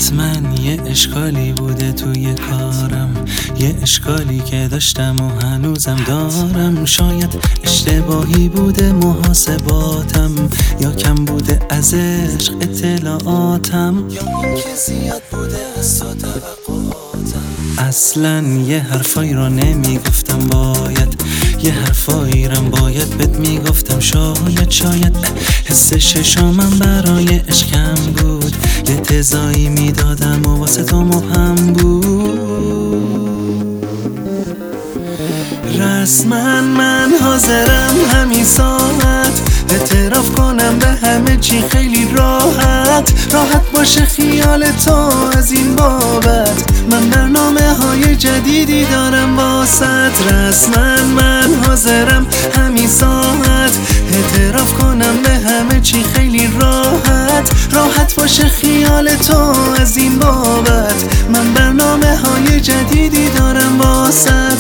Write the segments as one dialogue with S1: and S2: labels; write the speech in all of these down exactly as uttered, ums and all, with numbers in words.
S1: حتما یه اشکالی بوده توی کارم، یه اشکالی که داشتم و هنوزم دارم. شاید اشتباهی بوده محاسباتم، یا کم بوده از عشق اطلاعاتم، یا اینکه زیاد بوده از تو توقعاتم. اصلا یه حرفایی رو نمیگفتم، باید یه حرفایی رو باید بهت میگفتم. شاید شاید حس ششامم برای عشقم بود، یه تضایی میدادم و واسه تو مبهم بود. رسما من حاضرم همین ساعت اعتراف کنم به همه چی خیلی راحت. راحت باشه خیال تو از این بابت، من برنامه های جدیدی دارم واسط. رسما من حاضرم همین ساعت اعتراف کنم به همه چی خیلی راحت. راحت باشه خیال تو از این بابت، من برنامه های جدیدی دارم واسط.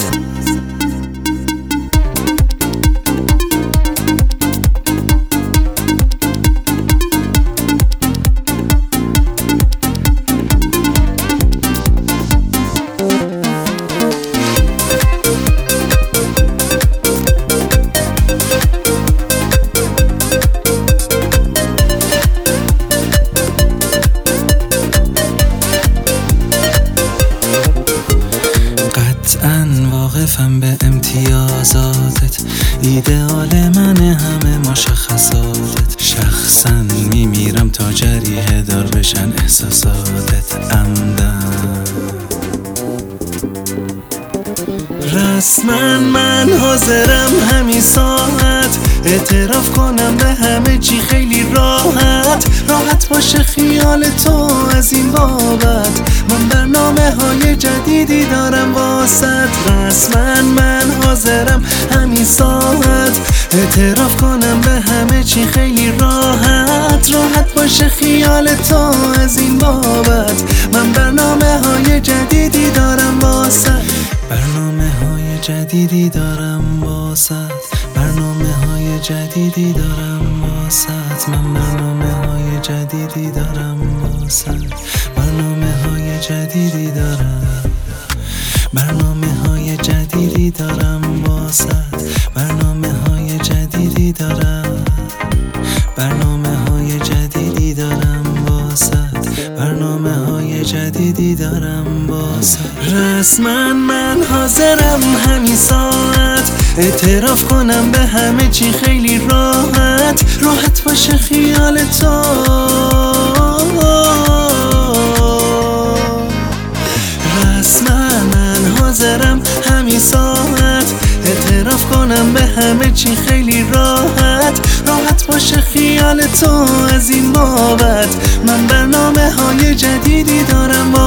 S1: واقفم به امتیازاتت، ایدئال من همه مشخصاتت. شخصا میمیرم تا جریحه دار بشن احساساتت عمدن. رسما من حاضرم همین ساعت اعتراف کنم به همه چی خیلی راحت. راحت باشه خیال تو از این بابت، من برنامه های جدیدی دارم واسط. رسما من حاضرم همین ساعت اعتراف کنم به همه چی خیلی راحت. راحت باشه خیال تو از این بابت، من برنامه های جدیدی دارم واسط. برنامه های جدیدی دارم واسط، برنامه های جدیدی دارم واسط. من برنامه های جدیدی دارم واسط، برنامه های جدیدی دارم، برنامه های جدیدی دارم واسط. برنامه های جدیدی دارم، برنامه های جدیدی دارم واسط، برنامه های جدیدی دارم واسط. رسما من حاضرم همین ساعت اعتراف کنم به همه چی خیلی راحت. راحت باشه خیال تو، رسما من حاضرم همین ساعت اعتراف کنم به همه چی خیلی راحت. راحت باشه خیال تو از این بابت، من برنامه های جدیدی دارم.